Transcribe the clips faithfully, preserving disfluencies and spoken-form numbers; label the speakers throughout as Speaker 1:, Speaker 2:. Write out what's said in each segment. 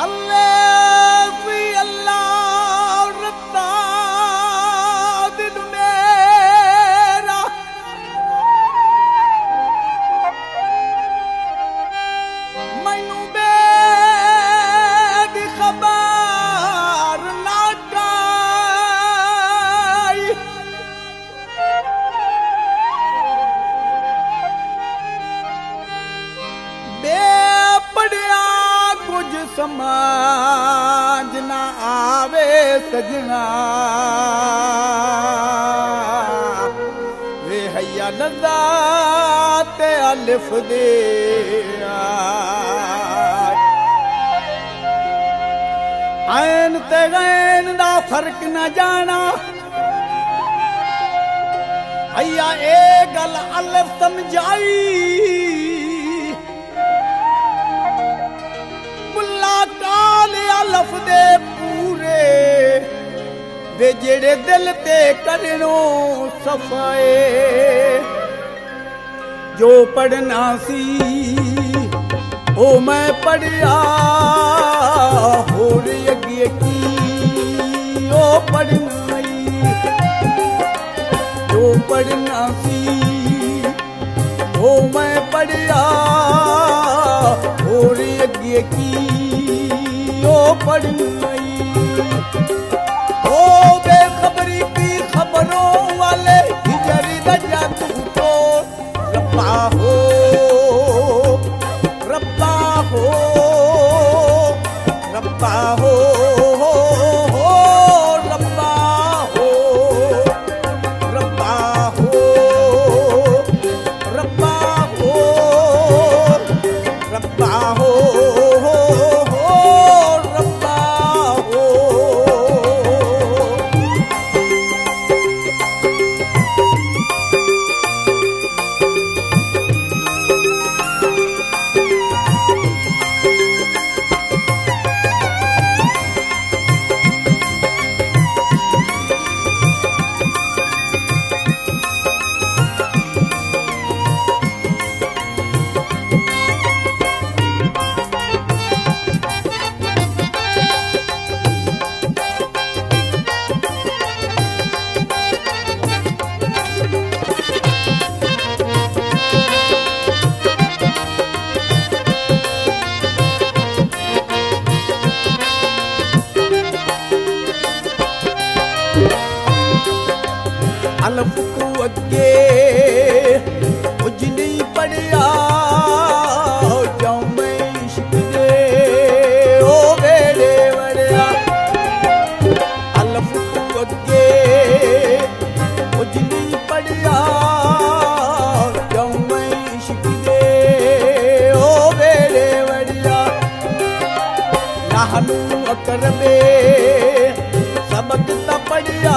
Speaker 1: अल्लाह भी अल्लाह रब्बा दिल मेरा मैनू बेदी खबर ना काई बे पढ़िया कुछ समाज ना आवे सजना वे हैया नज़ा ते अलिफ दे ऐन ते गैन दा फर्क न जाना हैया ए गल अलिफ समझाई लफदे पूरे वे जेड़े दिल ते करनो सफाए जो पढ़ना सी ओ मैं पढ़िया होर अगे की ओ पढ़ना जो पढ़ना सी ओ मैं पढ़िया होर अगे की ओ पढ़नाई ओ बेखबरी की खबरों वाले हिजरी दजा तू तो रब्बा हो रब्बा हो रब्बा हो रब्बा हो रब्बा हो रब्बा हो रब्बा हो अल्फ को अगे कुछ नहीं पढ़िया जाऊं मैं इश्क दे ओ बेड़े वड़िया अल्फ को अगे कुछ नहीं पढ़िया जाऊं मैं इश्क दे ओ बेड़े वड़िया नाहनू अकरबे सबक ता पढ़िया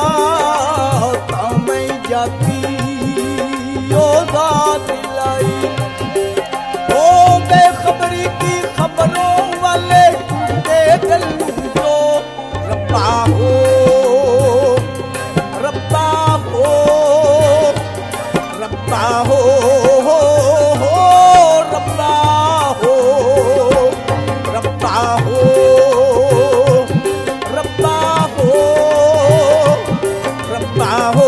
Speaker 1: जाती ओ जात लाई ओ बेखबरी की खबरों वाले टूटे दिल जो रब्बा हो रब्बा हो रब्बा हो रब्बा हो रब्बा हो रब्बा हो रब्बा हो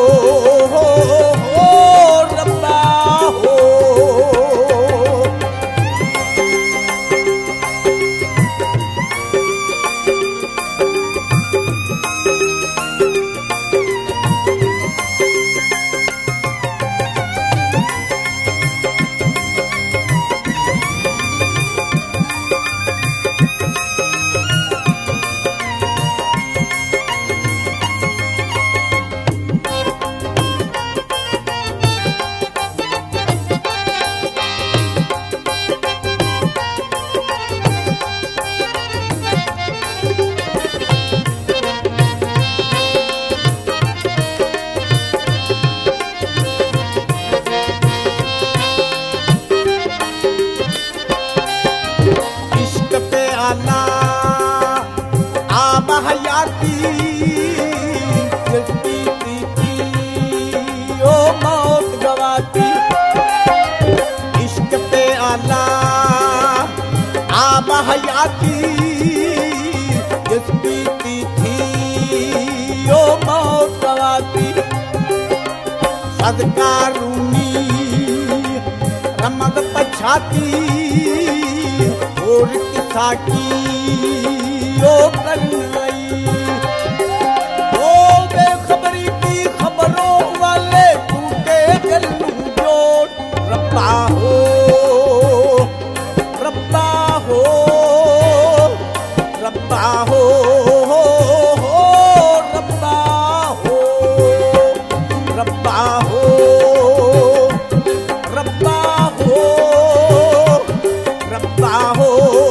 Speaker 1: हयाती अदकारूनी रमद पछाती और किसा की ओ करनई ओ बेखबरी की खबरों वाले टूटे दिल जोड़ रब्बा हो रब्बा हो रब्बा हो रब्बा हो रब्बा हो रब्बा हो रब्बा हो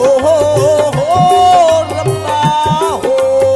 Speaker 1: रब्बा हो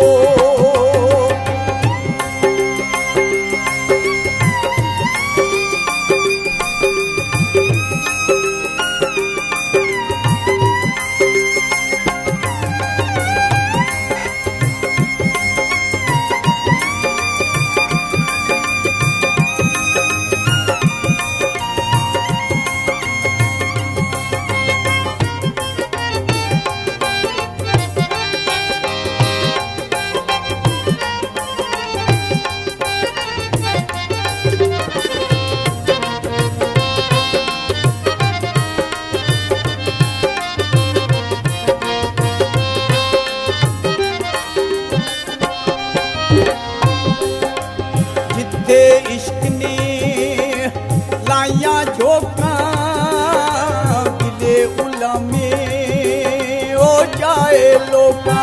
Speaker 1: जिथे इश्क ने लाया झोंका दिले उलमे ओ जाए लोका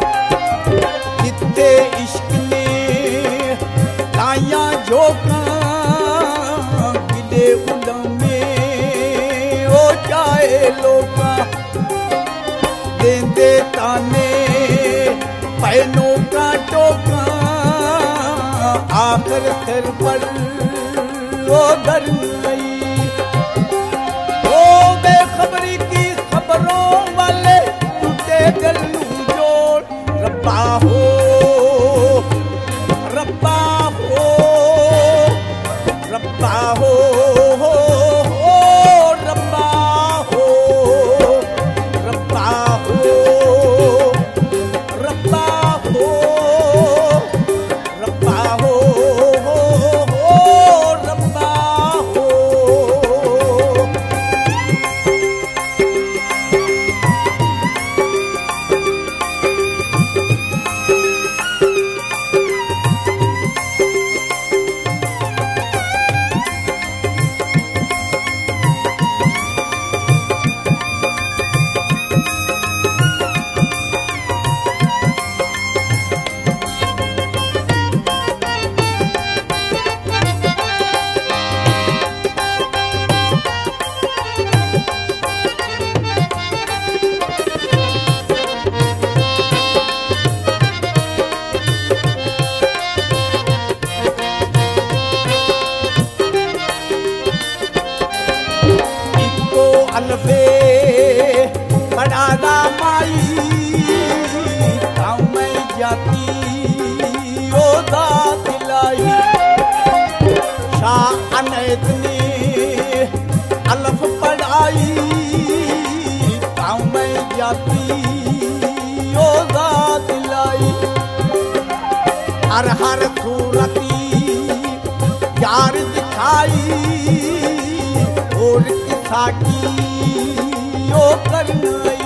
Speaker 1: जिथे इश्क ने लाया झोंका दिले उलमे ओ जाए लोका देंदे ताने पैनों का टोका आखिर सिर पर वो दर गई ओ बेखबरी की खबरों वाले टूटे दिल जोड़ रब्बा हो रब्बा हो रब्बा हो रब्बा हो रब्बा हो रब्बा हो रब्बा हो रब्बा हो अलफे बड़ादा माई ताऊ मैं जाती ओ दात लाई शाह अनैत ने अलफ पढ़ाई ताऊ मैं जाती ओ दात लाई हर हर सूरती यार दिखाई और किसा की ओ करनई